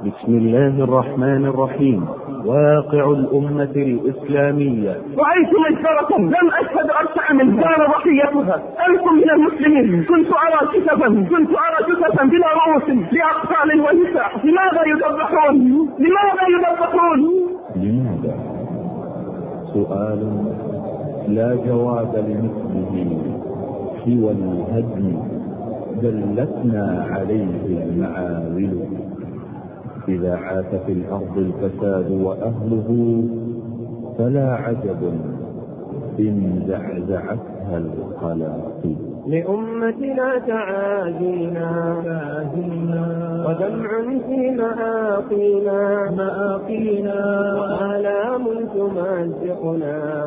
بسم الله الرحمن الرحيم. واقع الأمة الإسلامية. رأيت مجزرة لم أشهد أرسع من كان ضحيتها ألف من المسلمين. كنت أرى جثثا بلا رؤوس لأطفال ونساء. لماذا يذبحون؟ لماذا؟ سؤال لا جواب لمثله سوى الهدم دلتنا عليه المعاول. إذا عاش في الأرض الفساد وأهله فلا عجب إن زعزعتها القلاقل. لأمتنا تعازينا ودمع في مآقينا وآلام تمزقنا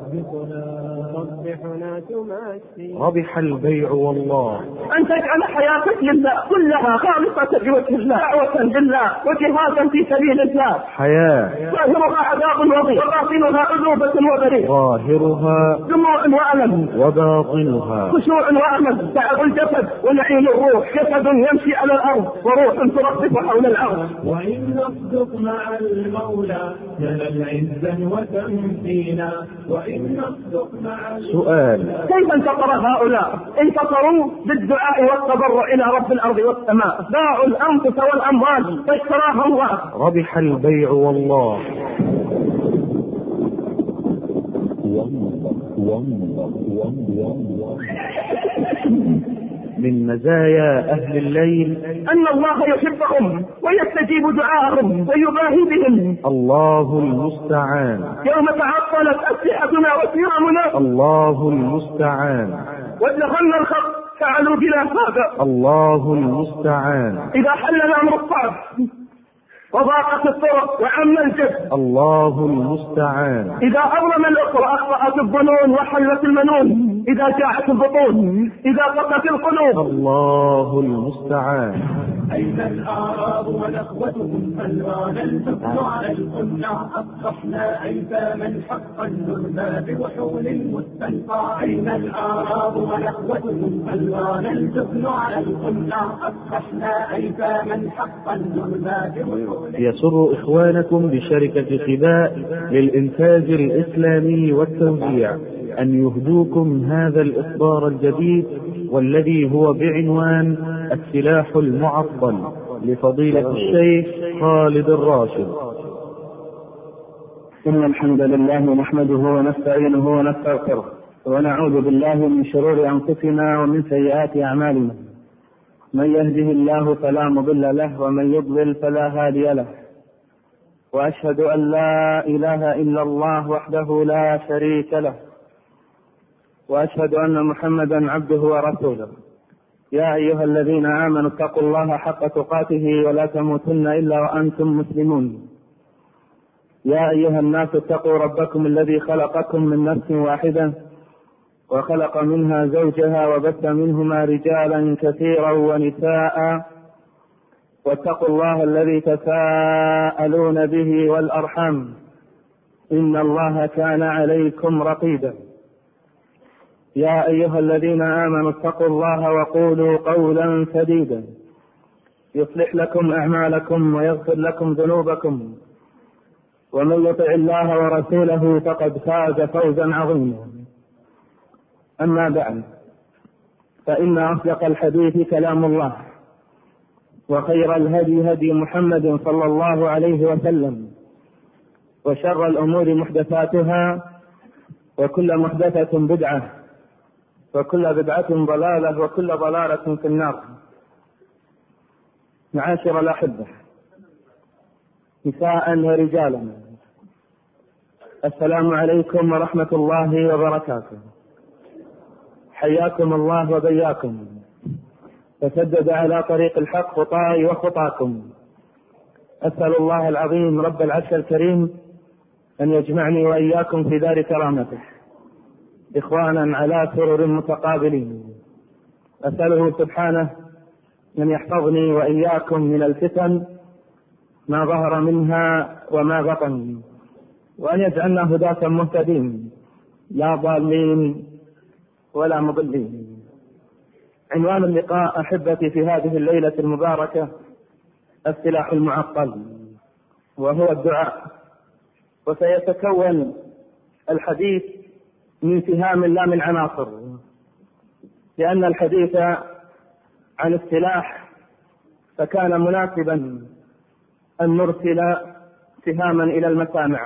تصبحنا تمسي. ربح البيع والله. أن تجعل حياتك لله كلها خالصة بوجه الله، دعوة لله وجهادا في سبيل الله. حياة ظاهرها عذاب وضيق وباطنها عذوبة وبريق. ظاهرها دموع وألم وباطنها خشوع وأمل. تعب الجسد ونعيم الروح. جسد يمشي على الأرض وروح ترفرف حول الأرض. وإن نصدق مع المولى ننال عزا وتمكينا. وإن نصدق مع سؤال: كيف انتصر هؤلاء؟ انتصروا بالدعاء والتضرع إلى رب الأرض والسماء. باعوا الأنفس والأموال فاشتراها الله. ربح البيع والله. من مزايا أهل الليل أن الله يحبهم ويستجيب دعاءهم ويباهي بهم. الله المستعان. يوم تعطلت أسلحتنا وسيرامنا الله المستعان. ودخلنا الخط فعلوا بلا هذا. الله المستعان. إذا حل الأمر الصعب وضاقت الطرق وعم الجد. الله المستعان. إذا أظلم الأخرى أخطأت الظنون وحلت المنون. إذا جاعت البطون إذا قطت القلوب. الله المستعان. أين الأعراب ونخوتهم ألوان الحكم على القناع. أصبحنا أيتاما حقا نرمى بوحول المستنقع. أين الأعراب ونخوتهم ألوان الحكم على القناع. أصبحنا أيتاما حقا نرمى بوحول. يسر إخوانكم بشركة خباء للإنتاج الإسلامي والتوزيع أن يهدوكم هذا الإصدار الجديد والذي هو بعنوان السلاح المعطل لفضيلة الشيخ خالد الراشد. إن الحمد لله نحمده ونستعينه ونستغفره ونعوذ بالله من شرور أنفسنا ومن سيئات أعمالنا. من يهده الله فلا مضل له ومن يضلل فلا هادي له. وأشهد أن لا إله إلا الله وحده لا شريك له. وأشهد أن محمدا عبده ورسوله. يا أيها الذين آمنوا اتقوا الله حق تقاته ولا تموتن إلا وأنتم مسلمون. يا أيها الناس اتقوا ربكم الذي خلقكم من نفس واحدة وخلق منها زوجها وبث منهما رجالا كثيرا ونساء. واتقوا الله الذي تساءلون به والأرحام إن الله كان عليكم رقيبا. يا أيها الذين آمنوا اتقوا الله وقولوا قولا سديدا يصلح لكم أعمالكم ويغفر لكم ذنوبكم. ومن يطع الله ورسوله فقد فاز فوزا عظيما. أما بعد، فإن أصدق الحديث كلام الله وخير الهدي هدي محمد صلى الله عليه وسلم. وشر الأمور محدثاتها وكل محدثة بدعة وكل بدعة ضلالة وكل ضلالة في النار. معاشر الأحبة نساء ورجالا، السلام عليكم ورحمة الله وبركاته. حياكم الله وبياكم فسدد على طريق الحق خطاي وخطاكم. أسأل الله العظيم رب العرش الكريم أن يجمعني وإياكم في دار كرامته إخوانا على سرر متقابلين. أسأله سبحانه أن يحفظني وإياكم من الفتن ما ظهر منها وما بطن، وأن يجعلنا هداة مهتدين لا ضالين ولا مضلين. عنوان اللقاء أحبتي في هذه الليلة المباركة السلاح المعقل وهو الدعاء. وسيتكون الحديث من سهام لا من عناصر، لأن الحديث عن السلاح فكان مناسبا أن نرسل سهاما إلى المسامع.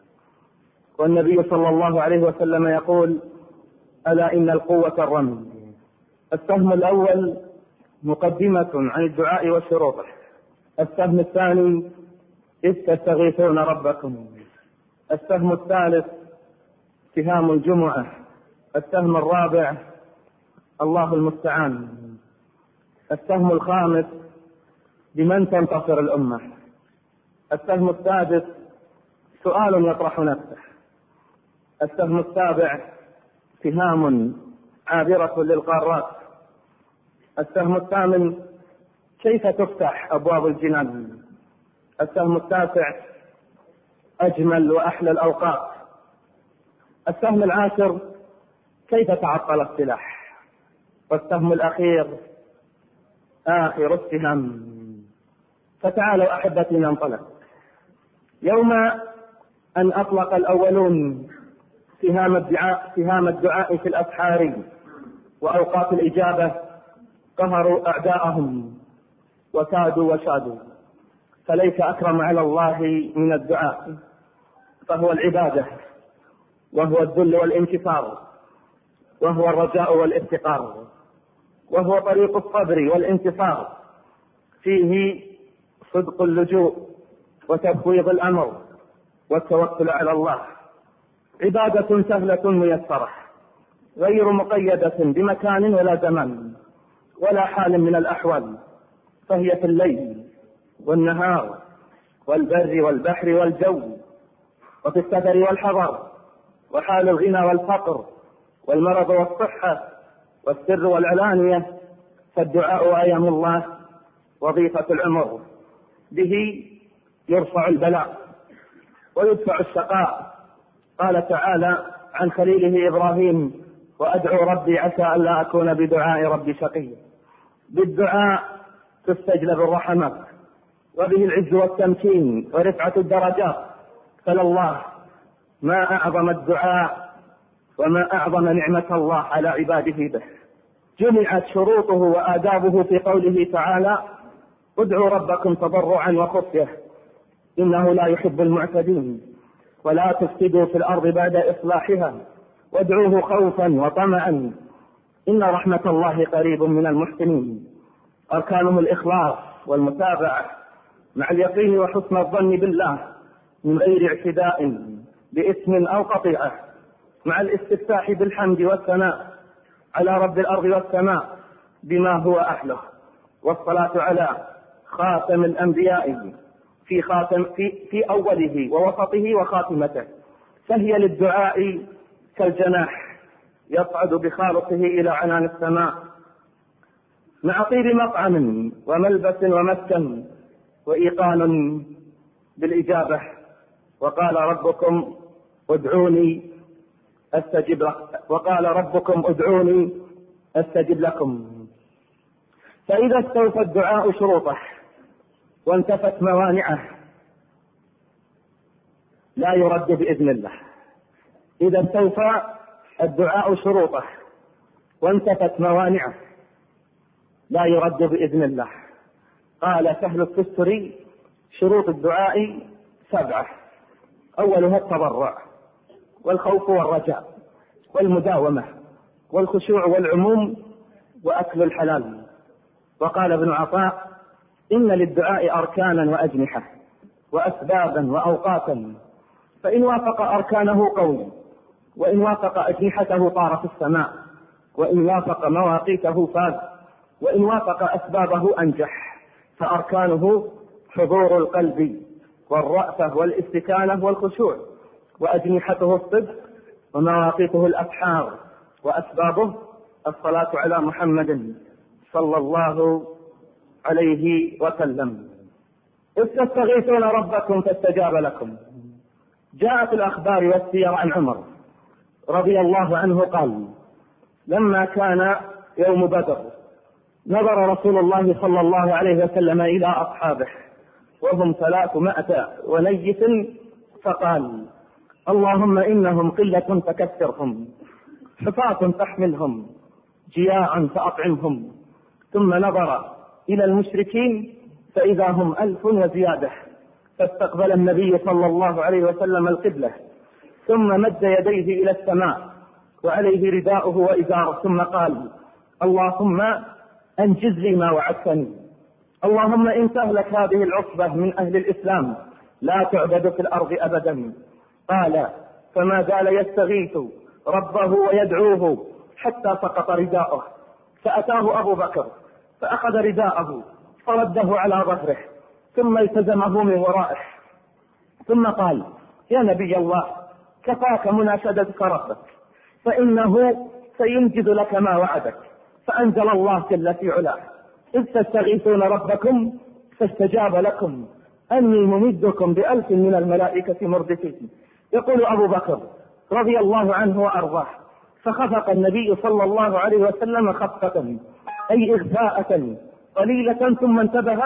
والنبي صلى الله عليه وسلم يقول: ألا إن القوة الرمي. السهم الأول مقدمة عن الدعاء وشروطه. السهم الثاني: إذ تستغيثون ربكم. السهم الثالث: سهام الجمعة. السهم الرابع: الله المستعان. السهم الخامس: بمن تنتصر الأمة. السهم السادس: سؤال يطرح نفسه. السهم السابع: سهام عابرة للقارات. السهم الثامن: كيف تفتح أبواب الجنان. السهم التاسع: أجمل وأحلى الأوقات. السهم العاشر: كيف تعطل السلاح. والسهم الأخير: آخر السهام. فتعالوا أحبتي ننطلق. يوم أن أطلق الأولون سهام الدعاء في الأسحار وأوقات الإجابة قهروا أعداءهم وكادوا وشادوا، فليس أكرم على الله من الدعاء، فهو العبادة، وهو الذل والانكسار، وهو الرجاء والافتقار، وهو طريق الصبر والانتصار، فيه صدق اللجوء وتفويض الأمر والتوكل على الله. عبادة سهلة ميسرة غير مقيدة بمكان ولا زمان ولا حال من الأحوال، فهي في الليل والنهار والبر والبحر والجو، وفي السفر والحضر، وحال الغنى والفقر والمرض والصحة والسر والعلانية. فالدعاء أيام الله وظيفة العمر، به يرفع البلاء ويدفع الشقاء. قال تعالى عن خليله إبراهيم: وأدعو ربي عسى ألا أكون بدعاء ربي شقيا. بالدعاء تستجلب الرحمات، وبه العز والتمكين ورفعة الدرجات. فلله ما أعظم الدعاء وما أعظم نعمة الله على عباده به. جمعت شروطه وآدابه في قوله تعالى: ادعوا ربكم تضرعا وخفية إنه لا يحب المعتدين، ولا تفسدوا في الأرض بعد إصلاحها، وادعوه خوفا وطمعا إن رحمة الله قريب من المحسنين. أركانه الإخلاص والمتابعة مع اليقين وحسن الظن بالله من غير اعتداء بإثم أو قطيعة، مع الاستفتاح بالحمد والثناء على رب الأرض والسماء بما هو أهله، والصلاة على خاتم الأنبياء في أوله ووسطه وخاتمته. فهي للدعاء كالجناح يصعد بخالصه إلى عنان السماء، مع طيب مطعم وملبس ومسكن وإيقان بالإجابة. وقال ربكم ادعوني أستجب لكم. فإذا استوفى الدعاء شروطه وانتفت موانعه لا يرد بإذن الله. إذا استوفى الدعاء شروطه وانتفت موانعه لا يرد بإذن الله. قال سهل التستري: شروط الدعاء 7: أولها التضرع والخوف والرجاء والمداومة والخشوع والعموم وأكل الحلال. وقال ابن عطاء: إن للدعاء أركانا وأجنحة وأسبابا وأوقاتا، فإن وافق أركانه قوي، وإن وافق أجنحته طار في السماء، وإن وافق مواقيته فاز، وإن وافق أسبابه أنجح. فأركانه حضور القلب والرأفة والاستكانة والخشوع، وأجنحته الصدق، ومواقيته الأسحار، وأسبابه الصلاة على محمد صلى الله عليه وسلم. إذ تستغيثون ربكم فاستجاب لكم. جاءت الأخبار والسير عن عمر رضي الله عنه قال: لما كان يوم بدر نظر رسول الله صلى الله عليه وسلم إلى أصحابه وهم 300 ونيس، فقال: اللهم إنهم قلة فكثرهم، حفاة فاحملهم، جياعا فأطعمهم. ثم نظر إلى المشركين فإذا هم 1000 وزيادة، فاستقبل النبي صلى الله عليه وسلم القبلة، ثم مد يديه إلى السماء وعليه رداؤه وإزاره، ثم قال: اللهم أنجز لي ما وعدتني، اللهم إن تهلك هذه العصبة من أهل الإسلام لا تعبد في الأرض أبدا. قال: فما زال يستغيث ربه ويدعوه حتى سقط رداؤه، فأتاه أبو بكر فأخذ رداءه فرده على ظهره، ثم التزمه من ورائه، ثم قال: يا نبي الله، كفاك مناشدتك ربك، فإنه سينجز لك ما وعدك. فأنزل الله جل في علاه: إذ تستغيثون ربكم فاستجاب لكم أني ممدكم ب1000 من الملائكة مردفين. يقول أبو بكر رضي الله عنه وأرضاه: فخفق النبي صلى الله عليه وسلم خفقة، أي إغفاءة قليلة، ثم انتبه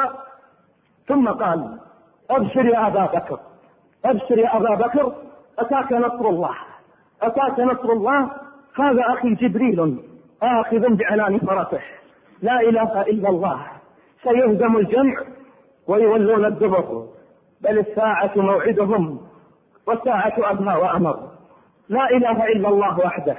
ثم قال: أبشر يا أبا بكر، أبشر يا أبا بكر، أتاك نصر الله، أتاك نصر الله، هذا أخي جبريل آخذ بعنان فرسه، لا إله إلا الله، سيهزم الجمع ويولون الدبر، بل الساعة موعدهم والساعة أدنى وأمر. لا إله إلا الله وحده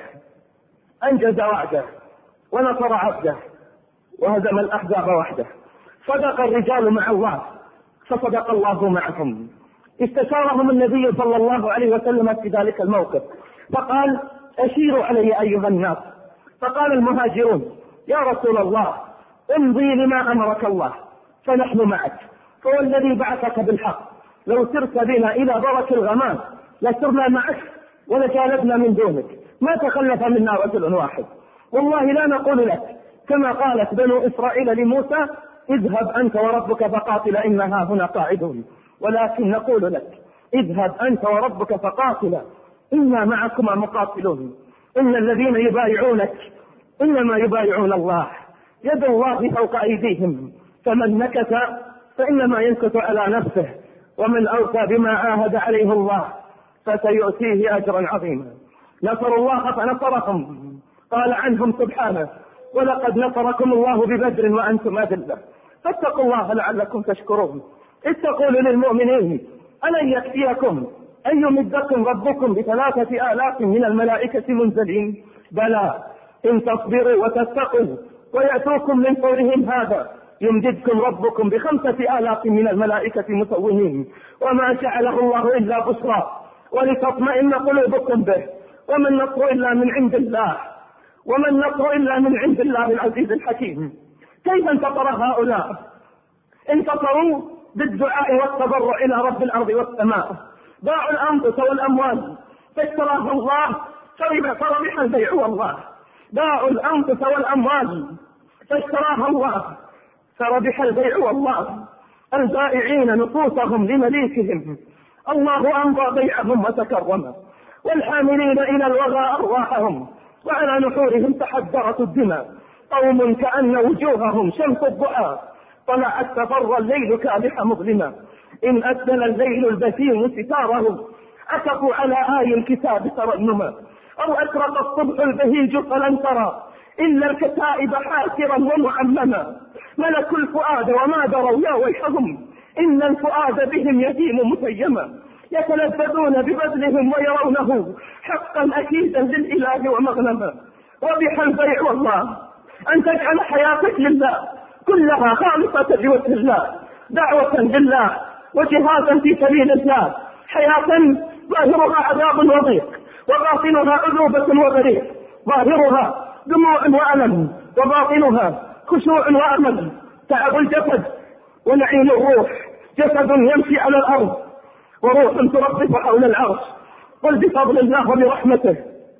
أنجز وعده ونصر عبده وهزم الأحزاب وحده. صدق الرجال مع الله فصدق الله معهم. استشارهم النبي صلى الله عليه وسلم في ذلك الموقف فقال: أشيروا علي أيها الناس. فقال المهاجرون: يا رسول الله، امضي لما أمرك الله فنحن معك، فوالذي بعثك بالحق لو سرت بنا إلى برك الغمام لسرنا معك ولجالدنا من دونك، ما تخلف منا رجل واحد. والله لا نقول لك كما قالت بنو إسرائيل لموسى: اذهب أنت وربك فقاتلا إنها هنا قاعدون، ولكن نقول لك: اذهب أنت وربك فقاتلا إنا معكما مقاتلون. إن الذين يبايعونك إنما يبايعون الله، يد الله فوق أيديهم، فمن نكث فإنما ينكث على نفسه، ومن أوفى بما عاهد عليه الله فسيؤتيه أجرا عظيما. نصروا الله فنصرهم، قال عنهم سبحانه: ولقد نصركم الله ببدر وأنتم أذلة، فاتقوا الله لعلكم تشكرون. إذ تقول للمؤمنين: ألن يكفيكم أن يمدكم ربكم ب3000 من الملائكة منزلين؟ بلى إن تصبروا وتتقوا ويأتوكم من فورهم هذا يمددكم ربكم ب5000 من الملائكة مسومين. وما جعله الله إلا بشرى ولتطمئن قلوبكم به، وما النصر إلا من عند الله، وما النصر إلا من عند الله العزيز الحكيم. كيف انتصر هؤلاء؟ انتصروا بالدعاء والتضرع إلى رب الأرض والسماء، باعوا الأنفس والأموال فاشتراها الله فربح البيع والله. باعوا الأنفس والأموال فاشتراها الله فربح البيع والله. البائعين نفوسهم لمليكهم، الله أمضى بيعهم وتكرم، والحاملين إلى الوغى أرواحهم، وعلى نحورهم تحدرت الدماء. قوم كأن وجوههم شمس الضحى طلعت تفر الليل كالح مظلما. إن أسدل الليل البسيم ستاره أكفوا على آي الكتاب ترنما، أو أشرق الصبح البهيج فلن ترى إلا الكتائب حاسرا ومعمما. ملكوا الفؤاد وما دروا يا ويحهم، إن الفؤاد بهم يهيم مسيما. يتلذذون ببذلهم ويرونه حقا أكيدا للإله ومغنما. ربح البيع والله أن تجعل حياتك لله كلها خالصة لوجه الله، دعوة لله وجهادا في سبيل الله، حياة ظاهرها عذاب وضيق وباطنها عذوبة وبريق، ظاهرها دموع وألم وباطنها خشوع وأمل. تعب الجسد ونعيم الروح، جسد يمشي على الأرض وروح ترفرف حول العرش. قل بفضل الله وبرحمته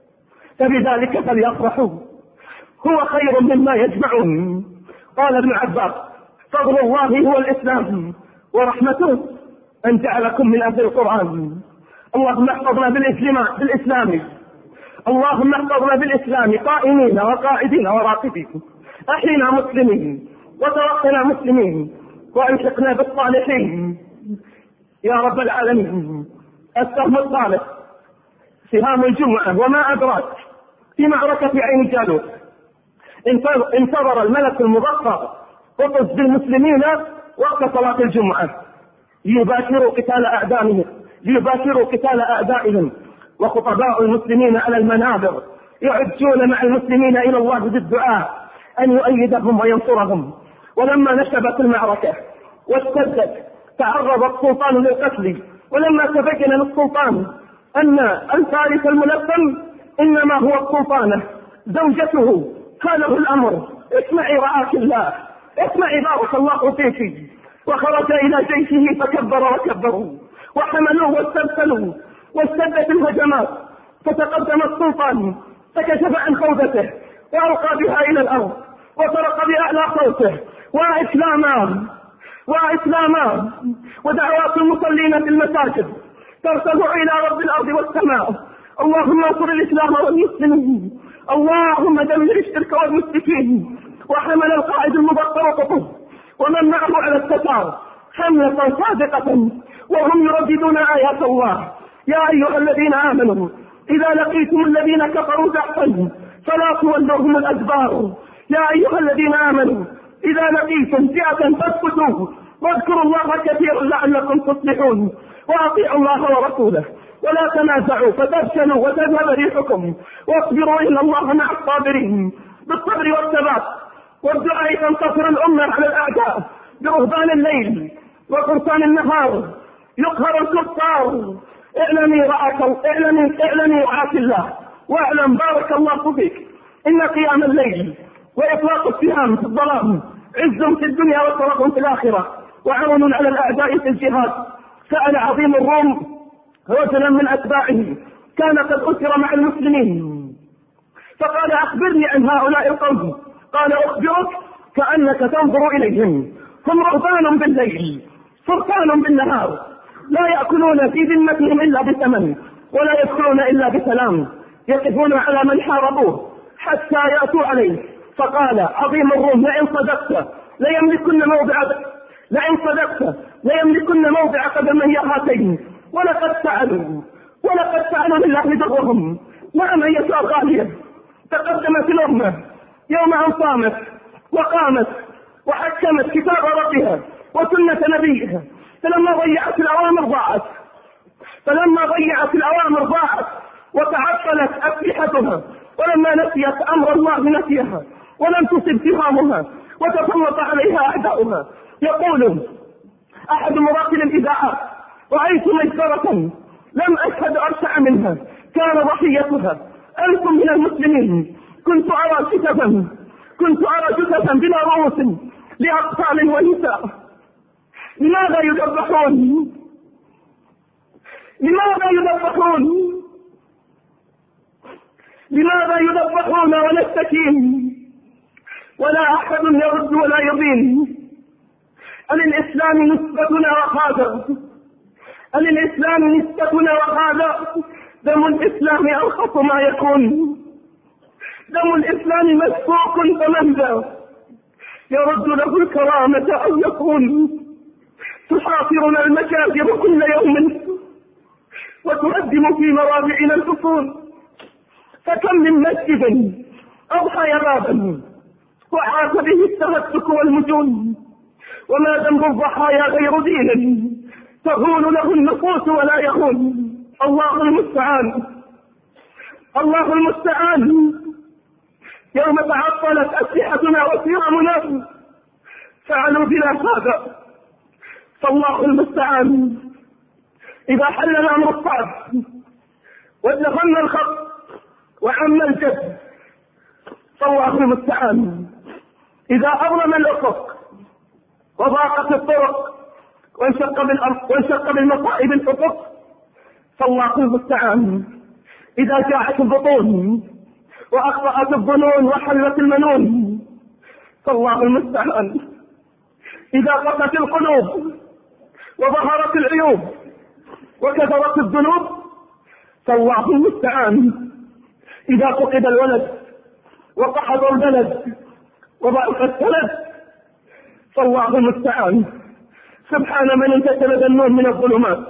فبذلك فليفرحوا هو خير مما يجمعون. قال ابن عباس: فضل الله هو الإسلام ورحمته أن جعلكم من أهل القرآن. اللهم احفظنا بالإسلام، اللهم احفظنا بالإسلام قائمين وقاعدين وراقدين، أحينا مسلمين وتوفنا مسلمين، وألحقنا بالصالحين يا رب العالمين. السهم الثالث سهام الجمعة. وما أدراك، في معركة عين جالوت انتظر الملك المبقر قطز بالمسلمين وقت صلاة الجمعة ليباشروا قتال أعدائهم، وخطباء المسلمين على المنابر يعجون مع المسلمين إلى الله بالدعاء أن يؤيدهم وينصرهم. ولما نشبت المعركة واشتدت تعرض السلطان للقتل، ولما تبين للسلطان أن الفارس الملثم إنما هو السلطانة زوجته، قال له الأمر: اسمعي رعاك الله، اسمعي بارك الله فيك. وخرج إلى جيشه فكبر وكبروا وحملوه واسترسلوا، واشتدت الهجمات، فتقدم السلطان فكشف عن خوذته وألقى بها إلى الأرض وصرخ بأعلى صوته: وإسلاما. ودعوات المصلين في المساجد ترتفع إلى رب الأرض والسماء: اللهم انصر الإسلام والمسلمين، اللهم دمر الشرك والمشركين. وحمل القائد المبطر قطز ومن معه على التتار حملة صادقة وهم يرددون آيات الله: يا أيها الذين آمنوا إذا لقيتم الذين كفروا زحفا فلا تولوهم الأدبار. يا أيها الذين آمنوا إذا لقيتم فئة فاثبتوا واذكروا الله كثيرا لعلكم تصلحون. وأطيعوا الله ورسوله ولا تنازعوا فتفشلوا وتذهب ريحكم واصبروا إن الله مع الصابرين. بالصبر والثبات والدعاء تنتصر الأمة على الأعداء. برهبان الليل وفرسان النهار يقهر الكفار. اعلمي رعاك الله، واعلم بارك الله فيك إن قيام الليل وإطلاق السهام في الظلام عز في الدنيا وشرف في الآخرة وعون على الأعداء في الجهاد. سأل عظيم الروم رجلا من أتباعه كان قد أسر مع المسلمين فقال: أخبرني عن هؤلاء القوم. قال: أخبرك كأنك تنظر إليهم، هم رهبان بالليل فرسان بالنهار، لا يأكلون في ذمتهم إلا بثمن ولا يدخلون إلا بسلام، يقفون على من حاربوه حتى يأتوا عليه. فقال عظيم الروم: لئن صدقت ليملكن موضع قدمي هاتين. ولقد فعلوا لله درهم. نعم أيتها الغالية، تقدمت الأمة يوم أن صامت وقامت وحكمت كتاب ربها وسنة نبيها، فلما ضيعت الأوامر ضاعت وتعطلت أسلحتها، ولما نسيت أمر الله نسيها ولم تصب سهامها وتسلط عليها أعداؤها. يقول أحد مراقل الإذاعات: رأيت مجزرة لم أشهد أرشع منها، كان ضحيتها 1000 من المسلمين. كنت أرى جثثا بلا رؤوس لأطفال ونساء. لماذا يذبحون ونستكين ولا أحد يرد ولا يضين؟ الإسلام نسبتنا وهذا دم الإسلام أرخص ما يكون. دم الإسلام مسفوق، فمن ذا يرد له الكرامة أو يكون؟ تحاصرنا المكافر كل يوم وتهدم في مرابعنا الحصون. فكم من مسجد أضحى بابا وعاش به التمسك والمجون، وما ذنب الضحايا غير دين تهون له النفوس ولا يهون. الله المستعان. يوم تعطلت أسلحتنا وسهامنا فعلوا بنا هذا، فالله المستعان. إذا حل الأمر الصعب وادخلنا الخط وعم الجد فالله المستعان. إذا أظلم الأفق وضاقت الطرق وانشق بالمصائب الأفق فالله المستعان. إذا جاعت البطون وأخطأت الظنون وحلت المنون فالله المستعان. إذا قست القلوب وظهرت العيوب وكثرت الذنوب فالله المستعان. إذا فقد الولد وقحط البلد وضعف السند فالله المستعان. سبحان من انتشل النور من الظلمات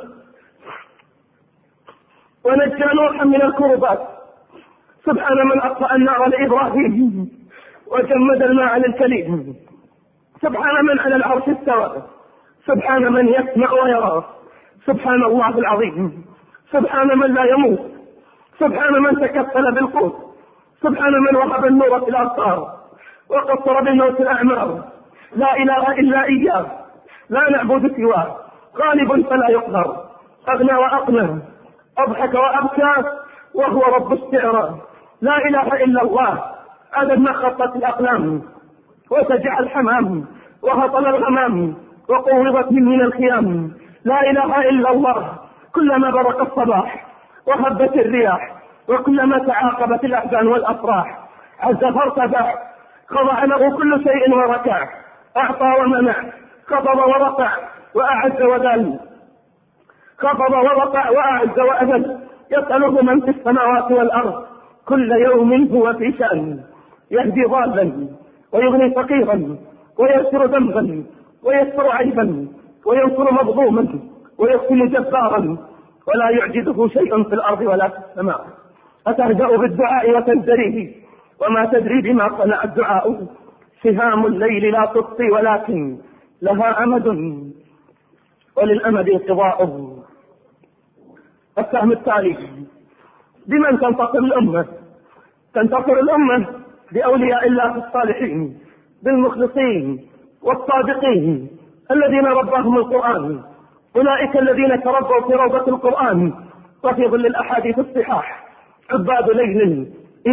ونجى نوحا من الكربات. سبحان من أطفأ النار لإبراهيم وجمد الماء للكليم. سبحان من على العرش استوى. سبحان من يسمع ويرى. سبحان الله العظيم. سبحان من لا يموت. سبحان من تكفل بالقوت. سبحان من وهب النور في الأبصار وقصر بالموت الأعمار. لا إله إلا إياه لا نعبد سواه. غالب فلا يقهر. أغنى وأقنى. أضحك وأبكى وهو رب الشعرى. لا إله إلا الله عدد ما خطت الأقلام وسجع الحمام وهطل الغمام وقوضت من الخيام. لا إله إلا الله كلما برق الصباح وهبت الرياح وكلما تعاقبت الأحزان والأفراح. عز فارتفع خضع له كل شيء وركع. أعطى ومنع خفض ورفع وأعز وذل. خفض ورفع وأعز وأذل. يسأله من في السماوات والأرض كل يوم هو في شأن. يهدي ضالا ويغني فقيرا ويغفر ذنبا ويستر عيبا وينصر مظلوما ويقتل جبارا ولا يعجزه شيء في الأرض ولا في السماء. أتهدأ بالدعاء وتزدريه وما تدري بما صنع الدعاء. سهام الليل لا تطفي ولكن لها أمد وللأمد انقضاء. السهم التالي: بمن تنتصر الأمة؟ تنتصر الأمة بأولياء الله الصالحين بالمخلصين والصادقين الذين رباهم القرآن. أولئك الذين تربوا في روضة القرآن وفي ظل الأحاديث الصحاح. عباد ليل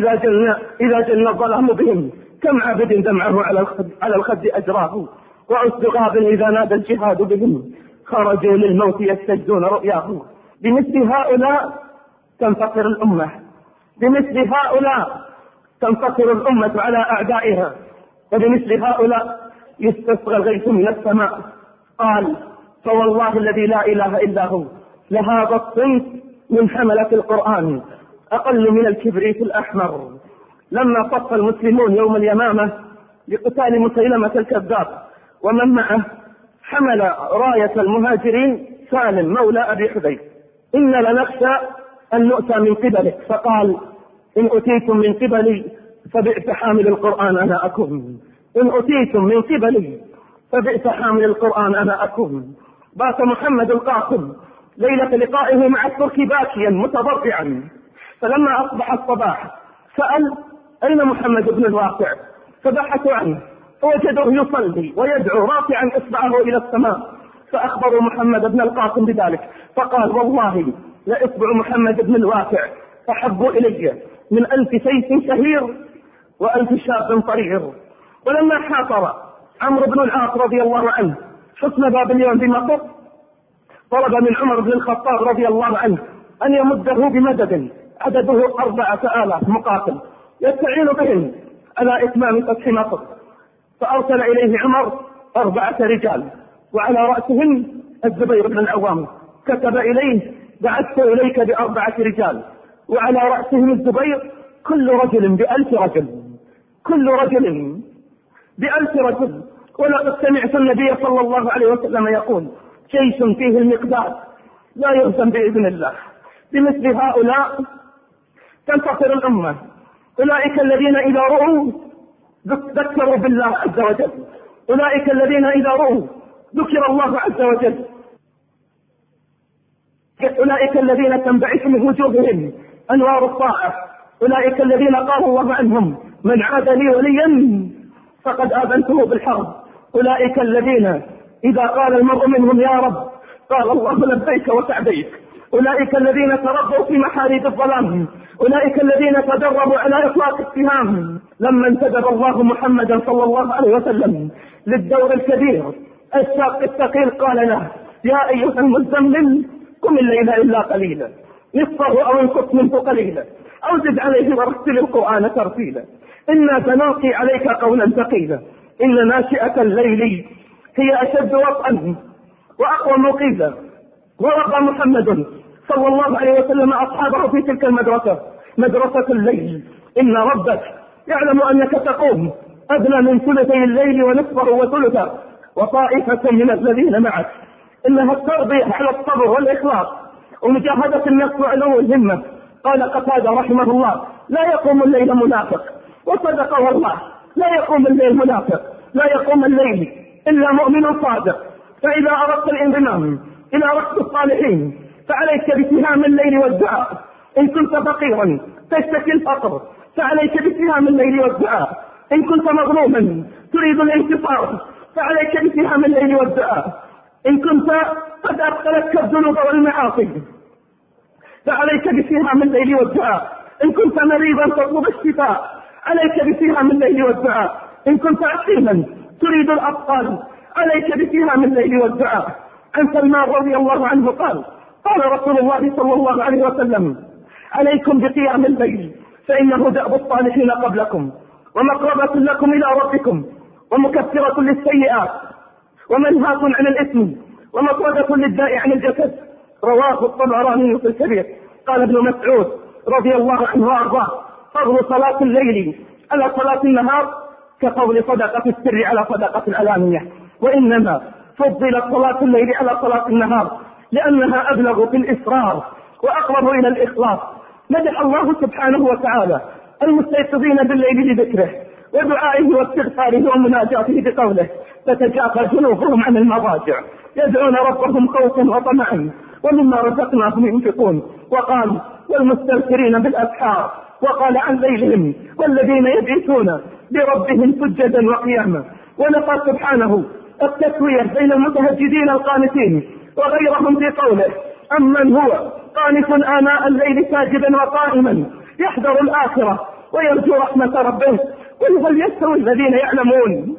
إذا جن الظلام بهم كم عبد دمعه على الخد أجراه. وأسد غاب إذا نادى الجهاد بهم خرجوا للموت يستجدون رؤياه. بمثل هؤلاء تنتصر الأمة. بمثل هؤلاء تنتصر الأمة على أعدائها. وبمثل هؤلاء يستسقى الغيث من السماء. قال: فوالله الذي لا إله إلا هو لهذا الصنف من حملة القرآن أقل من الكبريت الأحمر. لما صف المسلمون يوم اليمامة لقتال مسيلمة الكذاب ومن معه حمل راية المهاجرين سالم مولى أبي حذيفة: إن لنخشى أن نؤتى من قبلك. فقال: إن أتيتم من قبلي فبئس حامل القرآن أنا أكون. إن أتيتم من قبلي فبئس حامل القرآن أنا أكون. بات محمد القاسم ليلة لقائه مع الترك باكيا متضرعا. فلما أصبح الصباح سأل: أين محمد بن الواقع؟ فبحثوا عنه فوجدوه يصلي ويدعو رافعا إصبعه إلى السماء. فأخبروا محمد بن القاسم بذلك فقال: والله لإصبع محمد بن الواقع أحب إلي من 1000 سيف شهير و1000 شاب طرير. ولما حاصر عمرو بن العاص رضي الله عنه حصن بابليون بمصر طلب من عمر بن الخطاب رضي الله عنه أن يمده بمدد عدده 4000 مقاتل يستعين بهم على إتمام فتح مصر. فأرسل إليه عمر 4 رجال وعلى رأسهم الزبير بن العوام. كتب إليه: بعثت إليك ب4 رجال وعلى رأسهم الزبير، كل رجل ب1000 رجل، كل رجل ب1000 رجل. ولقد سمعت النبي صلى الله عليه وسلم يقول: جيش فيه المقداد لا يهزم بإذن الله. بمثل هؤلاء تنتصر الأمة. أولئك الذين إذا رؤوا ذكروا بالله عز وجل. أولئك الذين إذا رؤوا ذكر الله عز وجل. أولئك الذين تنبعث من وجوههم أنوار الطاعة. أولئك الذين قال الله عنهم: من عاد لي وليا فقد آذنته بالحرب. أولئك الذين إذا قال المرء منهم يا رب قال الله لبيك وسعديك. أولئك الذين تربوا في محاريب الظلام. أولئك الذين تدربوا على إطلاق السهام. لما انتدب الله محمدا صلى الله عليه وسلم للدور الكبير الشاق الثقيل قال له: يا أيها المزمل قم الليل إلا قليلا نصفه أو انقص منه قليلا أو زد عليه ورتل القرآن ترتيلا إنا سنلقي عليك قولا ثقيلا إن ناشئة الليل هي أشد وطئا وأقوى مقيلا. وربى محمد صلى الله عليه وسلم أصحابه في تلك المدرسة، مدرسة الليل. إن ربك يعلم أنك تقوم أدنى من ثلثي الليل ونصفه وثلثه وطائفة من الذين معك، إنها التربية على الصبر والإخلاص ومجاهدة النفس وعلو الهمة. قال قتادة رحمه الله: لا يقوم الليل منافق. وصدق والله، لا يقوم الليل منافق، لا يقوم الليل إلا مؤمن صادق. فإذا أردت الانضمام إلى ركب الصالحين فعليك بسهام الليل والدعاء. إن كنت فقيرا تشتكي الفقر فعليك بسهام الليل والدعاء. إن كنت مظلوما تريد الانتصار فعليك بسهام الليل والدعاء. إن كنت قد أبطلتك الذنوب والمعاصي فعليك بسهام الليل والدعاء. إن كنت مريضا تطلب الشفاء عليك بسهام الليل والدعاء. إن كنت عقيما تريد الأطفال عليك بسهام الليل والدعاء. عن سلمان رضي الله عنه قال: قال رسول الله صلى الله عليه وسلم: عليكم بقيام الليل فإنه دأب الصالحين قبلكم ومقربة لكم إلى ربكم ومكفرة للسيئات ومنهاة عن الإثم ومطردة للداء عن الجسد. رواه الطبراني في الكبير. قال ابن مسعود رضي الله عنه وارضاه: فضل صلاة الليل على صلاة النهار كفضل صدقة السر على صدقة العلانية. وإنما فضلت صلاة الليل على صلاة النهار لأنها أبلغ في الإصرار وأقرب إلى الإخلاص. مدح الله سبحانه وتعالى المستيقظين بالليل لذكره ودعائه واستغفاره ومناجاته بقوله: تتجافى جنوبهم عن المضاجع يدعون ربهم خوفا وطمعا ومما رزقناهم ينفقون. وقال: والمستغفرين بالأسحار. وقال عن ليلهم: والذين يبيتون بربهم سجدا وقياما. ونفى سبحانه التسوية بين المتهجدين القانتين وغيرهم في قوله: أمن هو قانت آناء الليل ساجدا وقائما يحذر الآخرة ويرجو رحمة ربه. قل هل يستوي الذين يعلمون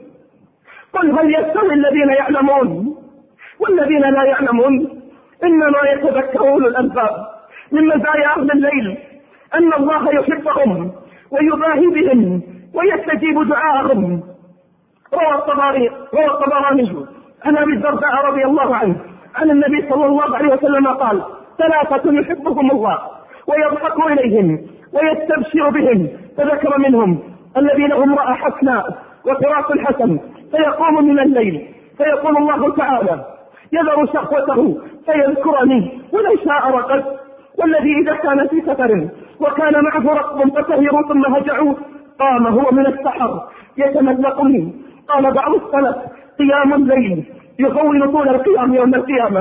والذين لا يعلمون؟ إنما يتذكر أولو الألباب. من مزايا أهل الليل أن الله يحبهم ويباهي بهم ويستجيب دعاءهم. روى الطبراني عن أبي الدرداء رضي الله عنه عن النبي صلى الله عليه وسلم قال: ثلاثة يحبهم الله ويضحك إليهم ويستبشر بهم، فذكر منهم الذين هم امرأة حسناء وفراش الحسن فيقوم من الليل فيقول الله تعالى: يذر شهوته فيذكرني ولو شاء رقد. والذي إذا كان في سفر وكان معه ركب فسهروا ثم هجعوا قام هو من السحر يتملقني. قال بعض السلف: قيام الليل يهون طول القيام يوم القيامة.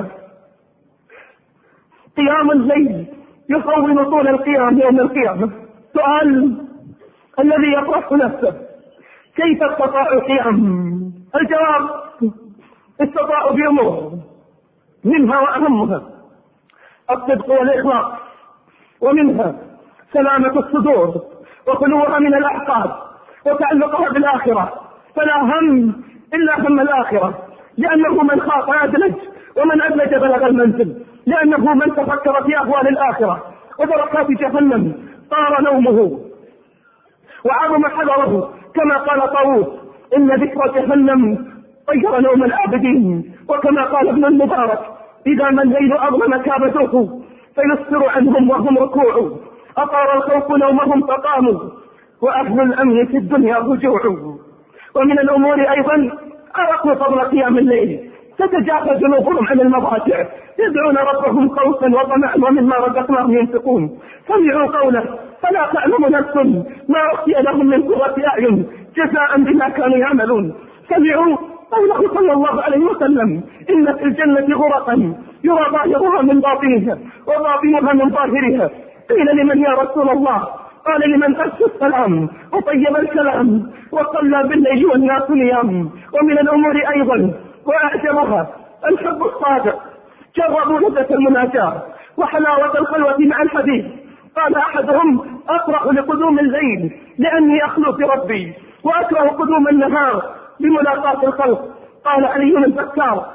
قيام الليل يهون طول القيام يوم القيامة. سؤال الذي يطرح نفسه: كيف استطاعوا القيام؟ الجواب: استطاعوا بأمور، منها وأهمها الصدق والإخلاص، ومنها سلامة الصدور وخلوها من الأحقاد وتعلقها بالآخرة. فلا هم إلا هم الآخرة، لأنه من خاف أدلج ومن أدلج بلغ المنزل، لأنه من تفكر في أهوال الآخرة ودركات جهنم طار نومه وعظم حذره، كما قال طاووس: إن ذكر جهنم طير نوم العابدين. وكما قال ابن المبارك: إذا ما الليل أظلم كابدوه فيسفر عنهم وهم ركوع، أطار الخوف نومهم فقاموا وأهل الأمن في الدنيا رجوع. ومن الأمور أيضا عرفوا فضل قيام الليل، تتجافى جنوبهم عن المضاجع يدعون ربهم خوفا وطمعا ومما رزقناهم ينفقون. سمعوا قوله: فلا تعلم نفس ما أخفي لهم من قرة أعين جزاء بما كانوا يعملون. سمعوا قوله صلى الله عليه وسلم: إن في الجنة غرفا يرى ظاهرها من باطنها وباطنها من ظاهرها. قيل: لمن يا رسول الله؟ قال: لمن أفشى السلام وطيب الكلام وصلى بالليل والناس نيام. ومن الأمور أيضا وأعجبها الحب الصادق. جربوا لذة المناجاة وحلاوة الخلوة مع الحبيب. قال أحدهم: أفرح لقدوم الليل لأني أخلو في ربي، وأكره قدوم النهار لملاقاة الخلق. قال علي البكار: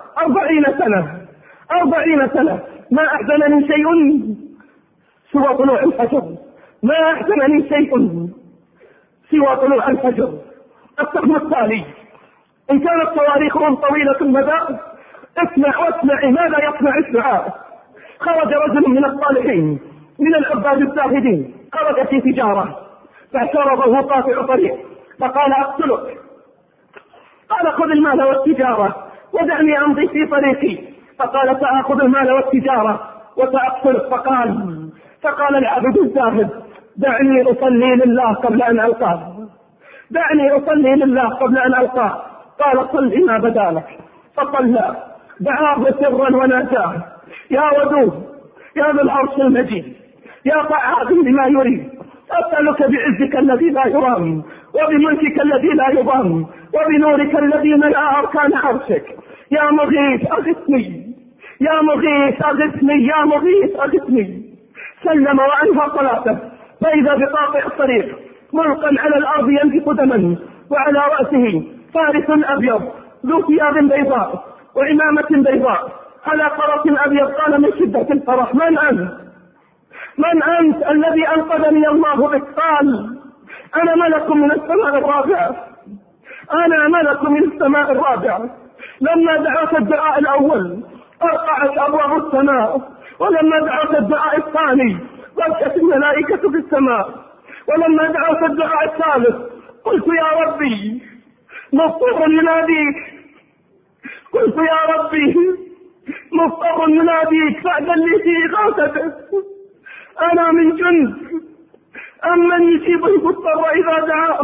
40 سنة ما أحزنني شيء سوى طلوع الفجر، ما أحزنني شيء سوى طلوع الفجر. السهم التالي: إن كانت تواريخهم طويلة المدى اسمع واسمعي ماذا يصنع الدعاء. خرج رجل من الصالحين من العباد الزاهدين، خرج في تجارة فاعترضه قاطع طريق فقال: أقتلك. قال: خذ المال والتجارة ودعني أمضي في طريقي. فقال سآخذ المال والتجارة وسأقتلك. فقال العبد الزاهد دعني أصلي لله قبل أن ألقاه، دعني أصلي لله قبل أن ألقاه. قال صل ما بدالك. فصلى، دعاه سرا وناداه: يا ودود، يا ذا العرش المجيد، يا فعال لما يريد، أسألك بعزك الذي لا يرام، وبملكك الذي لا يضام، وبنورك الذي ملأ أركان عرشك، يا مغيث أغثني، يا مغيث أغثني، يا مغيث أغثني. سلم وأنهى صلاته، فإذا بقاطع الطريق ملقا على الأرض ينزف دما، وعلى رأسه فارس أبيض ذو ثياب بيضاء وعمامة بيضاء على فرس أبيض. قال من شدة الفرح: من أنت؟ من أنت الذي أنقذني الله بك؟ قال: أنا ملك من السماء الرابعة، أنا ملك من السماء الرابعة. لما دعوت الدعاء الأول أرقعت أبواب السماء، ولما دعوت الدعاء الثاني ضجت الملائكة في السماء، ولما دعوت الدعاء الثالث قلت: يا ربي مضطر يناديك، قلت: يا ربي مضطر يناديك فأذن لي في إغاثته. أنا من جند أمن يجيب المضطر إذا دعاه،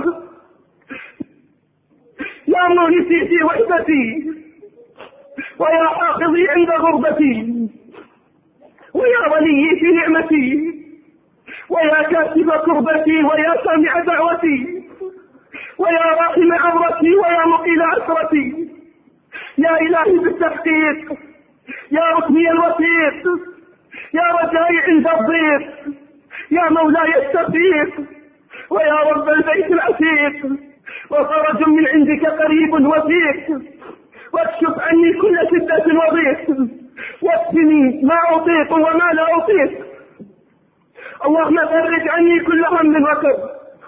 يا مونسي في وحدتي، ويا حافظي عند غربتي، ويا ولي في نعمتي، ويا كاتب كربتي، ويا سامع دعوتي، ويا راحم عورتي، ويا مقيل عسرتي، يا إلهي بالتحقيق، يا ركني الوثيق، يا رجائي عند الضيق، يا مولاي الشفيق، ويا رب البيت العتيق، وفرج من عندك قريب وثيق، واكشف عني كل شدة وضيق، واكفني ما أطيق وما لا أطيق. اللهم فرج عني كل هم وكرب،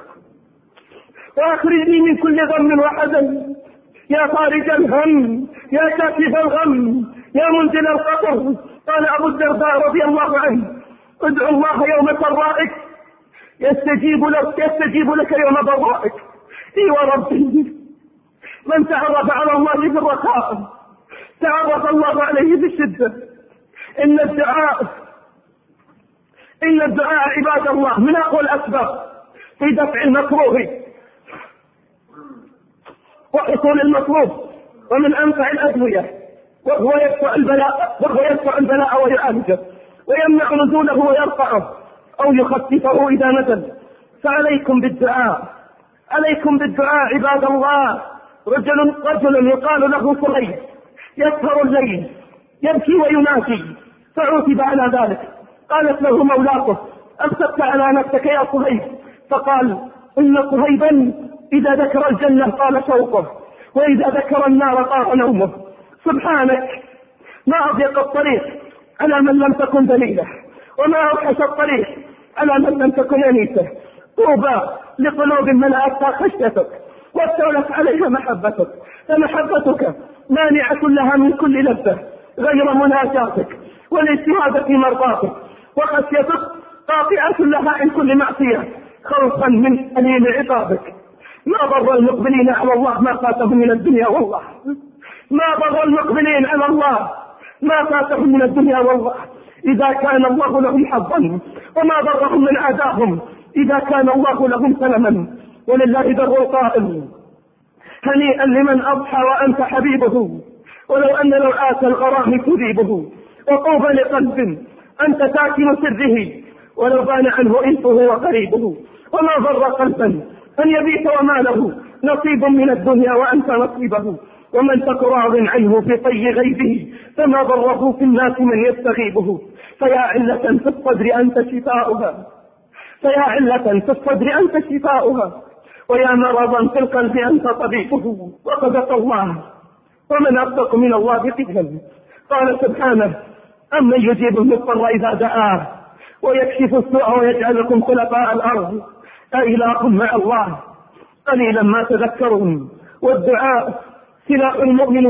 واخرجني من كل غم وحزن، يا فارج الهم، يا كاشف الغم، يا منزل القطر. قال أبو الدرداء رضي الله عنه: ادعو الله يوم سرائك يستجيب لك يوم ضرائك. اي وربي، من تعرف على الله في الرخاء تعرف الله عليه في الشدة. إن الدعاء عباد الله من أقوى الأسباب في دفع المكروه وحصول المطلوب، ومن أنفع الأدوية، وهو يدفع البلاء ويعالجه، ويمنع نزوله ويرفعه أو يخففه إذا نزل. فعليكم بالدعاء، عليكم بالدعاء عباد الله. رجل يقال له صهيب يسهر الليل يبكي وينادي، فعوتب على ذلك. قالت له مولاته: أمسكت على نفسك يا صهيب؟ فقال: إن صهيبا إذا ذكر الجنة طال شوقه، وإذا ذكر النار طار نومه. سبحانك، ما أضيق الطريق على من لم تكن دليله، وما أوحش الطريق على من لم تكن أنيسه. طوبى لقلوب ملأتها خشيتك واستولت عليها محبتك، فمحبتك مانعة لها من كل لذة غير مناجاتك والاجتهاد في مرضاتك، وخشيتك قاطعة لها عن كل معصية خوفا من أليم عقابك. ما ضر المقبلين على الله ما فاتهم من الدنيا والله، ما ضر المقبلين على الله ما فاتهم من الدنيا والله، إذا كان الله لهم حظا، وما ضرهم من عداهم إذا كان الله لهم سلما. ولله در القائل: هنيئا لمن أضحى وأنت حبيبه، ولو أن لوعات الغرام تذيبه. وطوبى لقلب أنت ساكن سره، ولو بان عنه إنسه وقريبه. وما ضر قلبا أن يبيت وما له نصيب من الدنيا وأنت نصيبه. ومن تك راض عنه في طي غيبه، فما ضره في الناس من يستغيبه. فيا علة في الصدر أنت شفاؤها، فيا علة في الصدر أنت شفاؤها، ويا مرضا في القلب أنت طبيبه. وصدق الله، ومن أصدق من الله قيلا. قال سبحانه: أمن يجيب المضطر إذا دعاه ويكشف السوء ويجعلكم خلفاء الأرض أإله مع الله قليلا ما تذكرون. والدعاء سلاح المؤمن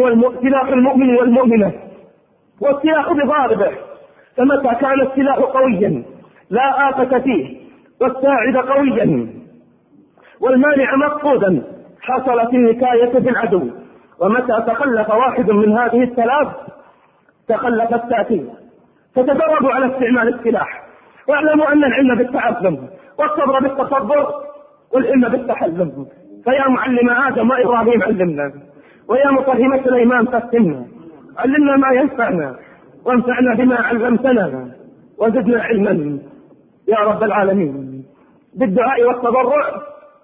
والمؤمنة، والسلاح بضاربه. فمتى كان السلاح قويا لا آفة فيه، والساعد قويا والمانع مفقودا، حصلت النكاية بالعدو ومتى تخلف واحد من هذه الثلاث تخلف التأثير. فتدربوا على استعمال السلاح، واعلموا أن العلم بالتعلم والصبر بالتصبر والعلم بالتحلم. فيا معلم آدم وإبراهيم علمنا، ويا مفهم سليمان فهمنا، علمنا ما ينفعنا وانفعنا بما علمتنا وزدنا علما يا رب العالمين. بالدعاء والتضرع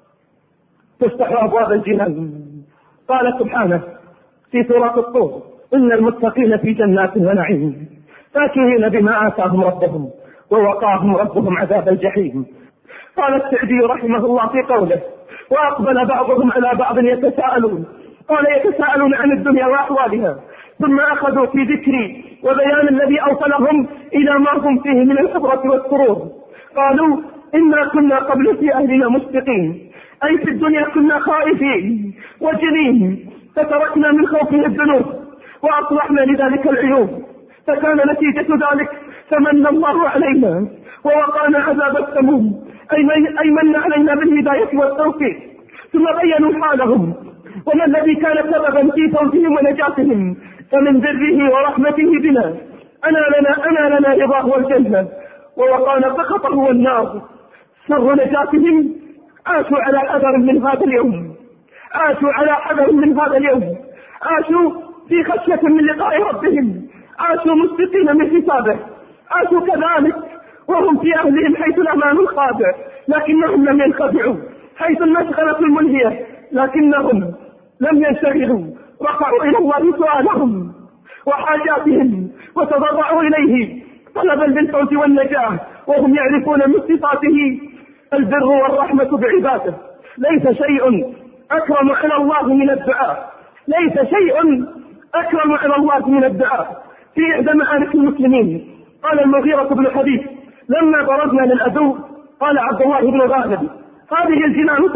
تفتح أبواب الجنان. قال سبحانه في سورة الطور: إن المتقين في جنات ونعيم فاكهين بما آتاهم ربهم ووقاهم ربهم عذاب الجحيم. قال السعدي رحمه الله في قوله: وأقبل بعضهم على بعض يتساءلون، قال يتساءلون عن الدنيا وأحوالها، ثم أخذوا في ذكري وبيان الذي أوصلهم إلى ما هم فيه من العبرة والسرور. قالوا: إنا كنا قبل في أهلنا مشفقين، أي في الدنيا كنا خائفين وجلين، فتركنا من خوفه الذنوب وأصلحنا لذلك العيوب، فكان نتيجة ذلك فمن الله علينا ووقانا عذاب السموم، أي من علينا بالهداية والتوفيق. ثم بينوا حالهم وما الذي كان سببا في فوزهم ونجاتهم، فمن بره ورحمته بنا أنا لنا رضاه والجنة، ووقانا سخطه والنار. سر نجاتهم عاشوا على حذر من هذا اليوم، عاشوا على حذر من هذا اليوم، عاشوا في خشية من لقاء ربهم، عاشوا مشفقين من حسابه، عاشوا كذلك وهم في أهلهم حيث الأمان الخادع، لكنهم لم ينخدعوا، حيث المشغلة الملهية لكنهم لم ينشغلوا، رفعوا إلى الله سؤالهم وحاجاتهم وتضرعوا إليه طلبا للفوز والنجاة، وهم يعرفون من صفاته البر والرحمة بعباده. ليس شيء أكرم على الله من الدعاء، ليس شيء أكرم على الله من الدعاء. في إحدى معارك المسلمين قال المغيرة بن حبيب لما برزنا للعدو، قال عبد الله بن غالب: هذه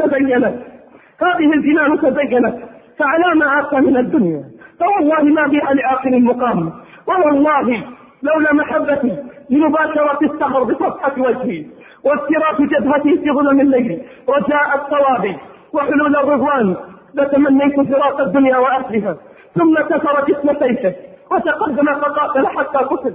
الجنان تزينت فعلى ما آتى من الدنيا، فوالله ما بها لعاقل مقام، ووالله لولا محبتي لمباشرة السهر بصفحة وجهي وافتراق جبهتي في ظلم الليل رجاء الثواب وحلول الرضوان لتمنيت فراق الدنيا وأهلها. ثم كسر جسم سيفه وتقدم فقاتل حتى قتل.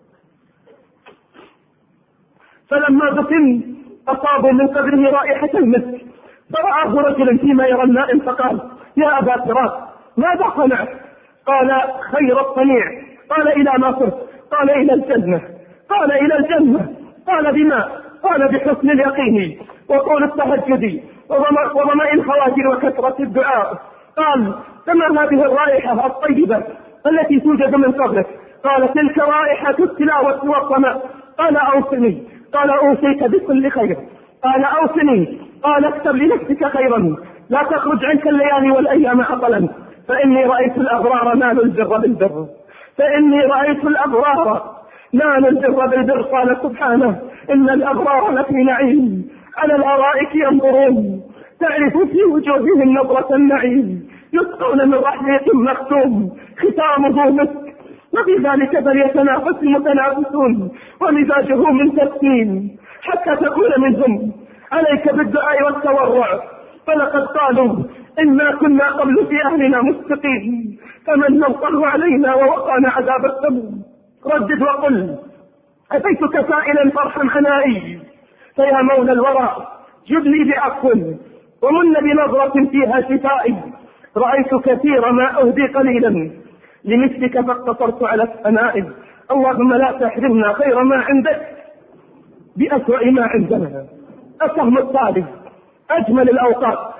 فلما دفن أصابوا من قبره رائحة المسك، فرآه رجل فيما يرى النائم فقال: يا أبا فراق ماذا صنعت؟ قال: خير الصنيع. قال: إلى ما صرت؟ قال: إلى الجنة. قال: إلى الجنة. قال: بما؟ قال: بحسن اليقين وطول التهجد وضمائن الخواجر وكثرة الدعاء. قال: فما هذه الرائحة الطيبة التي توجد من قبلك؟ قال: تلك رائحة التلاوة والصلاة. قال: أوصني. قال: أوصيك بكل خير. قال: أوصني. قال: اكتب لنفسك خيرا لا تخرج عنك الليالي والأيام عطلا، فإني رأيت الأبرار نالوا البر بالبر، فإني رأيت الأبرار نالوا البر بالبر. قال سبحانه: إن الأبرار لفي نعيم على الأرائك ينظرون تعرف في وجوههم نظرة النعيم، يسقون من رحيق مختوم ختامه مسك، وفي ذلك فليتنافس المتنافسون، ومزاجه من تسكين، حتى تقول منهم: عليك بالدعاء والتورع، فلقد قالوا: إنا كنا قبل في أهلنا مشفقين، فمن الله علينا ووقانا عذاب السموم. ردد وقل: أتيتك سائلا فارحم عنائي، فيا مولى الورى جد لي بعفو ومن بنظرة فيها شفائي، رأيت كثير ما أهدي قليلا لمثلك فاقتصرت على الثناء. اللهم لا تحرمنا خير ما عندك بأسوأ ما عندنا. السهم الثالث: أجمل الأوقات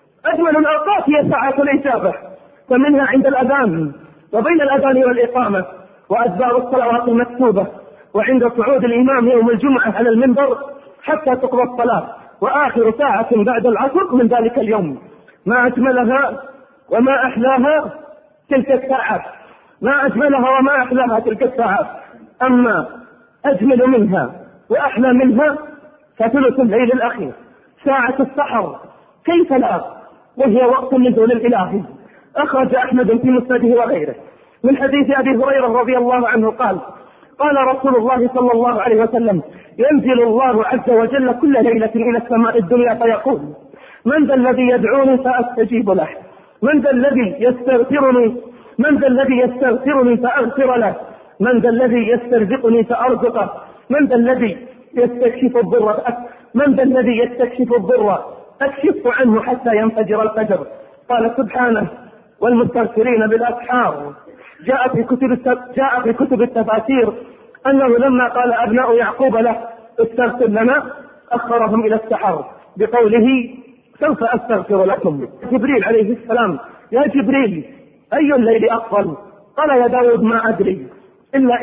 هي ساعة الإجابة، فمنها عند الأذان وبين الأذان والإقامة وأدبار الصلوات المكتوبة، وعند صعود الإمام يوم الجمعة على المنبر حتى تقضى الصلاة، وآخر ساعة بعد العصر من ذلك اليوم. ما أجملها وما أحلاها تلك الساعات، ما أجملها وما أحلاها تلك الساعات. أما أجمل منها وأحلى منها فثلث الليل الأخير، ساعة السحر، كيف لا، وهي وقت النزول الإلهي. أخرج أحمد في مسنده وغيره من حديث أبي هريرة رضي الله عنه قال: قال رسول الله صلى الله عليه وسلم: ينزل الله عز وجل كل ليلة إلى السماء الدنيا فيقول: من ذا الذي يدعوني فأستجيب له، من ذا الذي يستغفرني؟ من ذا الذي يستغفرني فأغفر له؟ من ذا الذي يسترزقني فأرزقه؟ من ذا الذي يستكشف الضر؟ من ذا الذي يستكشف الضر أكشف عنه حتى ينفجر الفجر. قال سبحانه: والمستغفرين بالأسحار. جاء في كتب التفاسير أنه لما قال أبناء يعقوب له: استغفر لنا، أخرهم إلى السحر بقوله: سوف أستغفر لكم. جبريل عليه السلام: يا جبريل، أي الليل أفضل؟ قال: يا داود ما أدري، إلا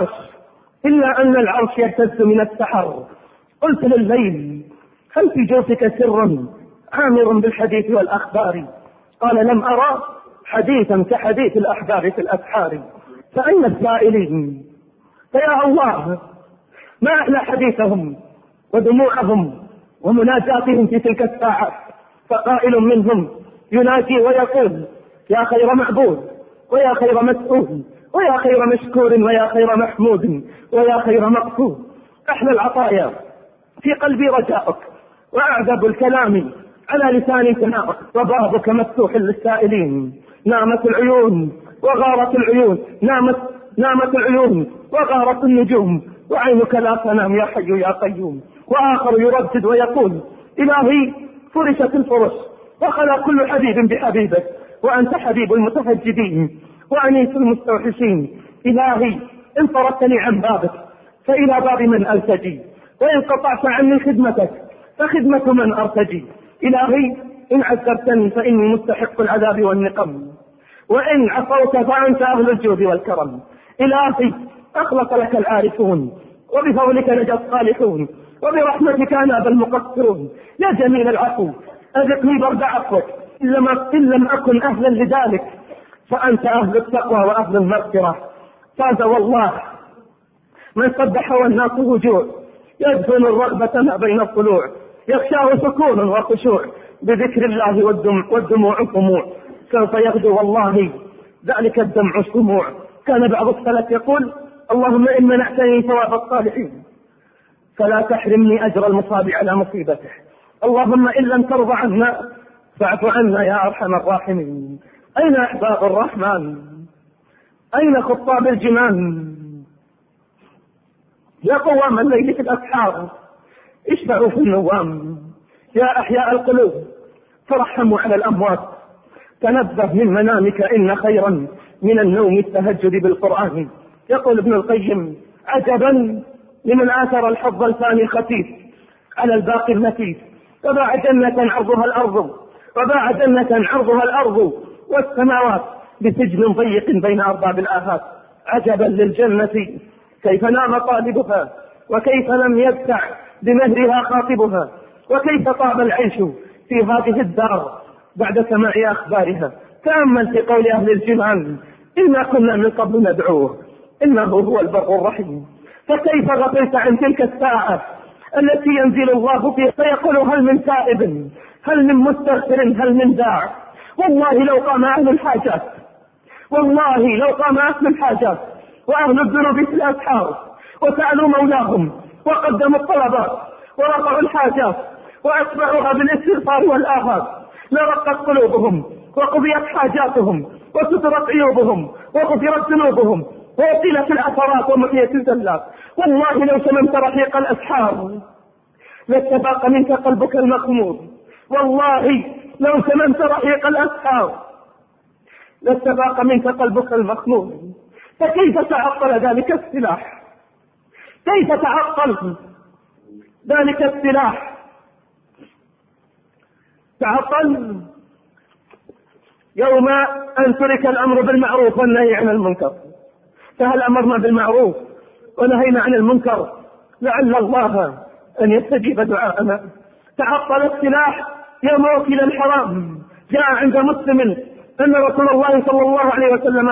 أن العرش يهتز من السحر. قلت لليل: هل في جوفك سر عامر بالحديث والأخبار؟ قال: لم أرى حديثا كحديث الأحبار في الأسحار. فأين السائلين؟ فيا الله، ما أحلى حديثهم ودموعهم ومناجاتهم في تلك الساعة. فقائل منهم يناجي ويقول: يا خير معبود، ويا خير مسؤول، ويا خير مشكور، ويا خير محمود، ويا خير مقصود. أحلى العطايا في قلبي رجاؤك، وأعذب الكلام على لساني ثناؤك، وبابك مفتوح للسائلين. نامت العيون وغارت العيون، نامت العيون وغارت النجوم، وعينك لا تنام يا حي يا قيوم. وآخر يردد ويقول: إلهي، فرشت الفرش وخلا كل حبيب بحبيبه، وأنت حبيب المتهجدين وأنيس المستوحشين. إلهي، إن طردتني عن بابك فإلى باب من ألتجي، وإن قطعت عني خدمتك فخدمة من أرتجي. إلهي، إن عذبتني فإني مستحق العذاب والنقم، وإن عصوت فأنت أهل الجود والكرم. إلهي، أخلص لك العارفون، وبفضلك نجا الصالحون، وبرحمتك أناب المقصرون. يا جميل العفو، أذقني برد عفوك، إن لم أكن أهلا لذلك، فأنت أهل التقوى وأهل المغفرة. فاز والله من صدح والناس هجوع، يدفن الرغبة ما بين الضلوع، يخشاه سكون وخشوع، بذكر الله والدموع طموع. سوف يغدو والله ذلك الدمع الشموع. كان بعض السلف يقول: اللهم إن منعتني ثواب الصالحين فلا تحرمني أجر المصاب على مصيبته. اللهم إن لم ترضى عنا فاعف عنا يا أرحم الراحمين. أين أحباب الرحمن؟ أين خطاب الجنان؟ يا قوام الليل في الأسحار، اشفعوا في النوام. يا أحياء القلوب، ترحموا على الأموات. تنبه من منامك، إن خيرا من النوم التهجد بالقرآن. يقول ابن القيم: عجبا لمن آثر الحظ الفاني الخفيف على الباقي النفيس، وباع جنة عرضها الأرض والسماوات بسجن ضيق بين أرباب الآفات. عجبا للجنة كيف نام طالبها، وكيف لم يدفع بمهرها خاطبها، وكيف طاب العيش في هذه الدار بعد سماع أخبارها. تأمل في قول أهل الجنان: إنا كنا من قبل ندعوه إنه هو البر الرحيم. فكيف غفلت عن تلك الساعة التي ينزل الله فيها فيقول: هل من تائب، هل من مستغفر، هل من داع؟ والله لو قام أهل الحاجات وأهل الذنوب في الأسحار وسألوا مولاهم وقدموا الطلبات ورفعوا الحاجات وأتبعوها بالاستغفار والآفات، لرقت قلوبهم وقضيت حاجاتهم وسترت عيوبهم وغفرت ذنوبهم وأطيلت الأثرات ومحيت الزلات. والله لو شممت رحيق الأسحار لاستفاق منك قلبك المخمور. والله لو شممت رحيق الأسحار لاستفاق منك قلبك المخمور. فكيف تعطل ذلك السلاح؟ كيف تعطل ذلك السلاح؟ تعطل يوم أن ترك الأمر بالمعروف والنهي عن المنكر. فهل أمرنا بالمعروف ونهينا عن المنكر لعل الله أن يستجيب دعاءنا؟ تعطل السلاح يوم وكل الحرام. جاء عند مسلم أن رسول الله صلى الله عليه وسلم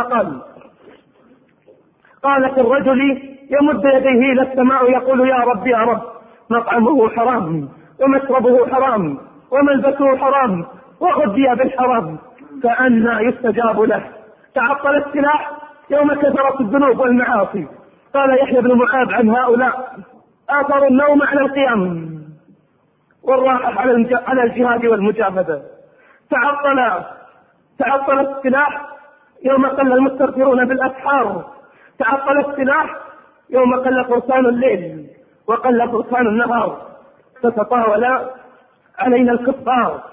قال في الرجل يمد يديه إلى السماء يقول: يا رب يا رب، مطعمه حرام ومشربه حرام وملبسه حرام وغذي بالحرام، فأنى يستجاب له. تعطل السلاح يوم كثرت الذنوب والمعاصي. قال يحيى بن معاذ عن هؤلاء: آثروا النوم على القيام والراحة على الجهاد والمجاهدة. تعطل السلاح يوم قل المستغفرون بالأسحار، تعطل السلاح يوم قل فرسان الليل وقل فرسان النهار، فتطاول علينا الكفار.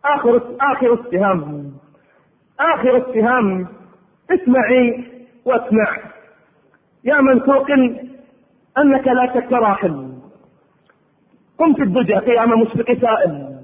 آخر السهام اسمعي واسمع يا من توقن أنك لا شك راحل، قم في الدجى قيام مشفق سائل،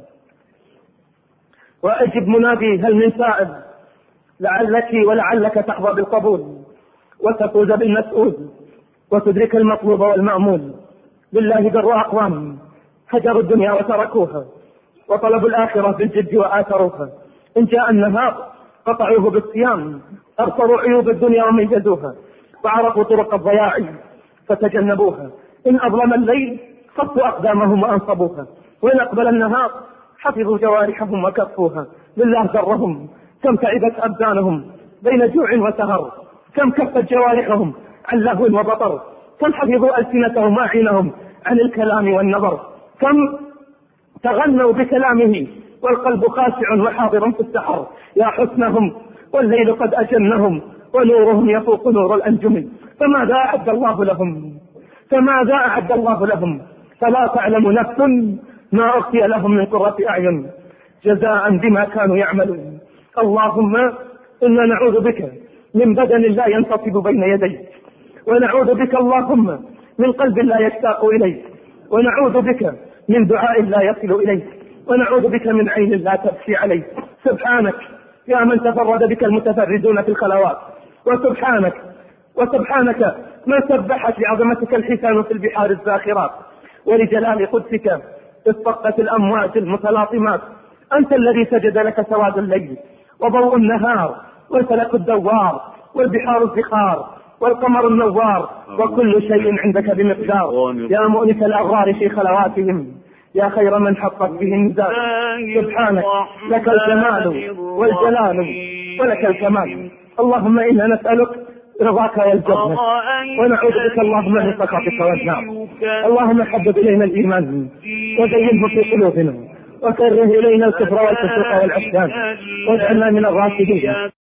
وأجب منادي هل من سائل، لعلك ولعلك تحظى بالقبول وتفوز بالمسؤول وتدرك المطلوب والمأمول. لله در أقوام هجروا الدنيا وتركوها وطلبوا الآخرة بالجد وآثروها، إن جاء النهار قطعوه بالصيام، أبصروا عيوب الدنيا وميزوها، وعرفوا طرق الضياع فتجنبوها، إن أظلم الليل صفوا أقدامهم وأنصبوها، وإن أقبل النهار حفظوا جوارحهم وكفوها. لله درهم كم تعبت أبدانهم بين جوع وسهر، كم كفت جوارحهم عن لهو وبطر، كم حفظوا ألسنتهم وأعينهم عن الكلام والنظر، كم تغنوا بكلامه والقلب خاشع وحاضر في السحر. يا حسنهم والليل قد أجنهم ونورهم يفوق نور الأنجم، فماذا أعد الله لهم فلا تعلم نفس ما أخفي لهم من قرة أعين جزاء بما كانوا يعملون. اللهم إنا نعوذ بك من بدن لا ينتصب بين يديك، ونعوذ بك اللهم من قلب لا يشتاق إليك، ونعوذ بك من دعاء لا يصل إليك، ونعوذ بك من عين لا تبكي عليك. سبحانك يا من تفرد بك المتفردون في الخلوات، وسبحانك من سبحت لعظمتك الحسان في البحار الزاخرات، ولجلال قدسك اصطقت الأمواج المتلاطمات. أنت الذي سجد لك سواد الليل وضوء النهار والفلك الدوار والبحار الزخار والقمر النوار، وكل شيء عندك بمقدار. يا مؤنس الأغرار في خلواتهم، يا خير من حقق به النزار. سبحانك لك الجمال والجلال ولك الكمال. اللهم إنا نسألك رضاك والجنة، ونعوذ بك اللهم من سخطك والنار. اللهم حبب إلينا الإيمان وزينه في قلوبنا، وكره إلينا الكفر والفسوق والعصيان، واجعلنا من الراشدين.